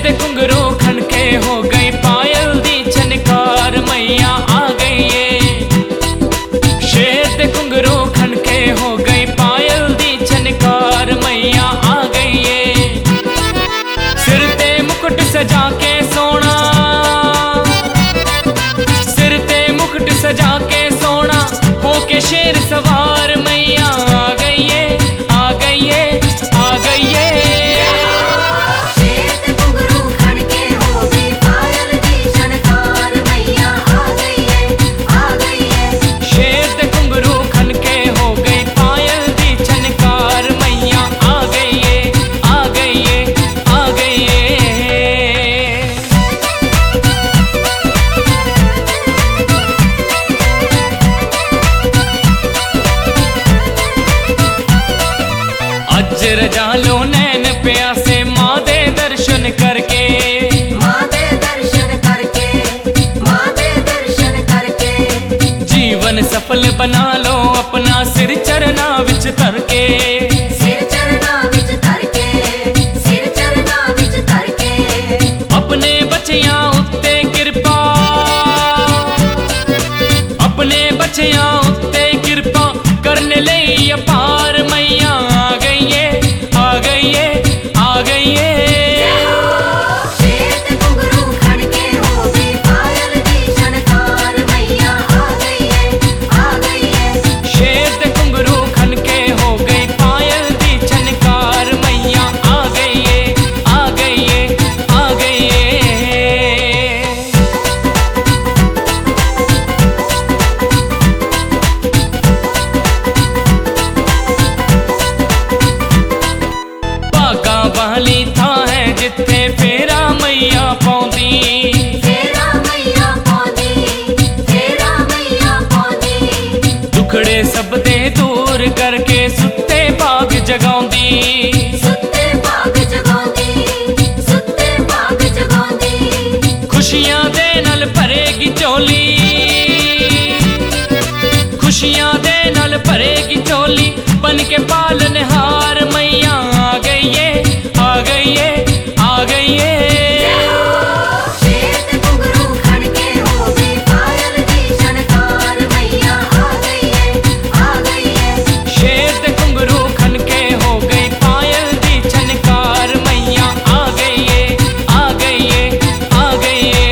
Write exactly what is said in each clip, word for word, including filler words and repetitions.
दे घुंघरू खनके हो गई पायल दी छनकार मैया आ गई है। शेर दे घुंघरू खनके हो गई पायल दी छनकार मैया आ गई है। सिर ते मुकुट सजा के सोना, सिर ते मुकुट सजा के सोना होके शेर सवार मैया आ गई है, आ गई है, आ गई है। रजालो नैन प्यासे माँ दे दर्शन करके, माँ दे दर्शन करके, माँ दे दर्शन करके। जीवन सफल बना लो अपना सिर चरना विच धर के, सिर चरना विच धर के, सिर चरना विच धर के। अपने बच्चियां उत्ते कृपा, अपने बच्चियां उत्ते कृपा करने लई अपार मैया आ गई है, आ गई है, आ गई है। शेर दे घुंघरू खनके हो गई पायल दी छनकार मैया आ गई है, आ गई है। शेर दे घुंघरू खनके हो गई पायल दी छनकार मैया आ गई है, आ गई है, आ गई है। वाली था है जिथे फेरा मैया पौंदी, फेरा मैया पौंदी, फेरा मैया पौंदी। दुखड़े सब दे दूर करके सुत्ते बाग जगाउंदी, सुत्ते बाग जगाउंदी, सुत्ते बाग जगाउंदी। खुशियां दे नल भरेगी चोली, खुशियां दे नल भरेगी चोली बन के पालनहार मैया आ गई है, आ गई है, आ गई है। शेर दे घुंघरू खनके हो गई पायल दी छनकार मैया आ गई है, आ गई है। शेर दे घुंघरू खनके हो गई पायल दी छनकार मैया आ गई है, आ गई है, आ गई है।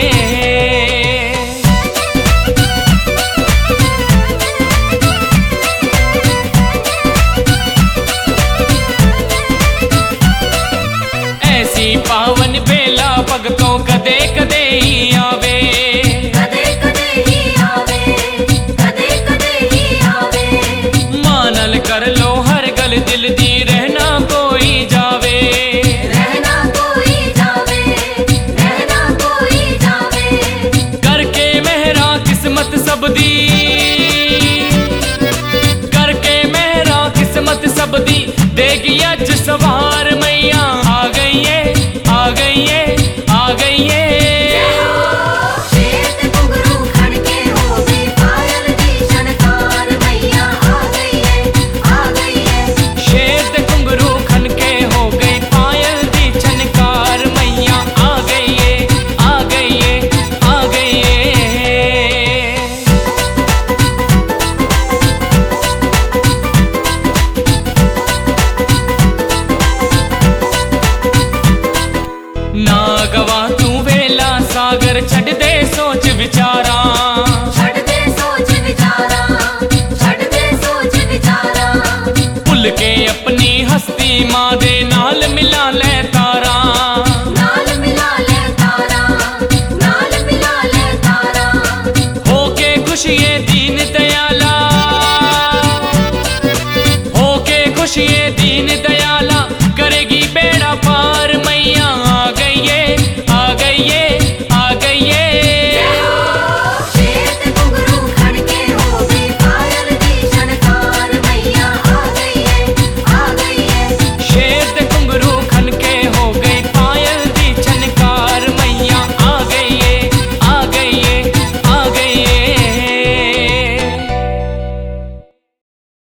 ऐसी पावन बेला भगतों कदे कदे ही आवे, कदे कदे ही आवे, कदे कदे ही आवे। मानल कर लो हर गल दिल दी रहना कोई जावे, रहना कोई जावे, रहना कोई जावे। करके मेहरा किस्मत सब दी, करके मेहरा किस्मत सब दी देगी अज सवार मैया आ गई है, आ गई है, आ गई है। शेर दे घुंघरू खनके हो गई पायल दी छनकार मैया आ गई है, आ गई है। शेर दे घुंघरू खनके हो गई पायल दी छनकार मैया आ गई है, आ गई है, आ गई है। ना गवा तू वेला सागर छड़ दे सोच विचारा, छड़ दे सोच विचारा, छड़ दे सोच विचारा। भुल के अपनी हस्ती माँ दे नाल मिला ले तारा, नाल मिला ले तारा, नाल मिला ले तारा। होके खुशिये दीन दयाला, होके खुशिये